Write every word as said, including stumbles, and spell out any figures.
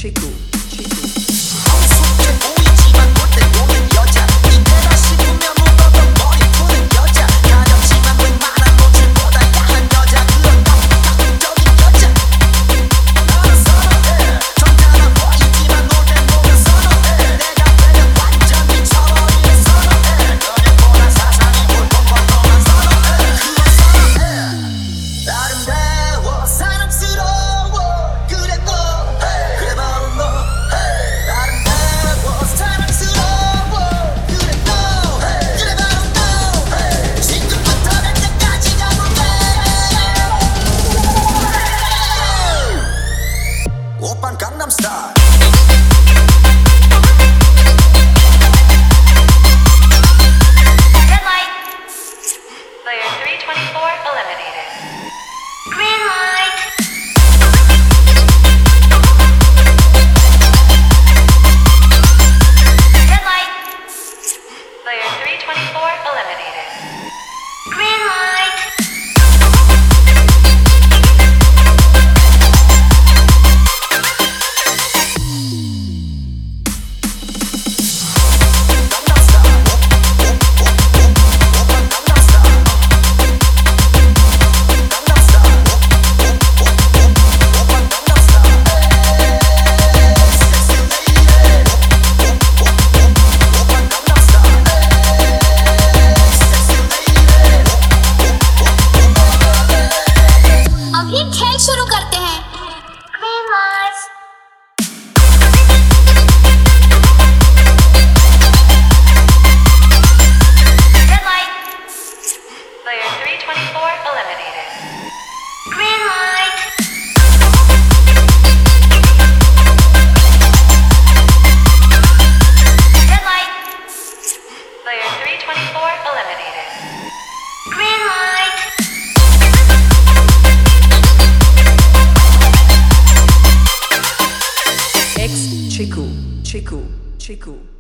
Chico, Chico. 성숙해 보이지만 볼 때 보는 여자 이때다 싶으면 묻어도 머리 푸는 여자 가볍지만 웬만한 노출보다 야한 여자 그런 낙적인 여자 나는 선호해 정당한 보이지만 놀 땐 보면 선호해 내가 되면 완전 미쳐버리는 선호해 너네보다 사상이 볼품번더만 선호해 그건 선호해 아름다워 사랑스러워 그래 너 그래 바로 너 아름다워 사랑스러워 그래 너 그래 바로 너 지금부터 날 때까지 가볼래 오빤 강남스타일 Red light. Player three twenty-four eliminated. Green light. Red light. Player three twenty-four eliminated. Green light. अभी खेल शुरू करते हैं। Green light. Red light. Player three twenty-four eliminated. Green light. Red light. Player three twenty-four eliminated. Green light. Ex Chico, Chico, Chico.